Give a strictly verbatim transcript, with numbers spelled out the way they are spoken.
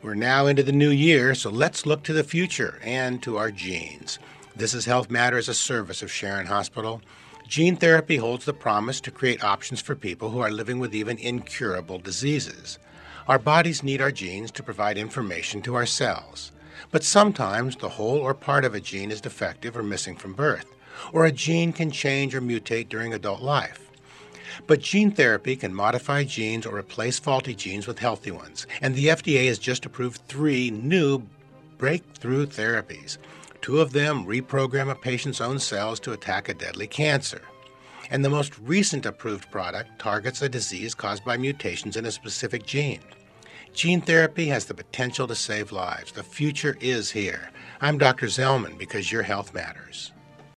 We're now into the new year, so let's look to the future and to our genes. This is Health Matters, a service of Sharon Hospital. Gene therapy holds the promise to create options for people who are living with even incurable diseases. Our bodies need our genes to provide information to our cells. But sometimes the whole or part of a gene is defective or missing from birth, or a gene can change or mutate during adult life. But gene therapy can modify genes or replace faulty genes with healthy ones, and the F D A has just approved three new breakthrough therapies. Two of them reprogram a patient's own cells to attack a deadly cancer. And the most recent approved product targets a disease caused by mutations in a specific gene. Gene therapy has the potential to save lives. The future is here. I'm Doctor Zellman because your health matters.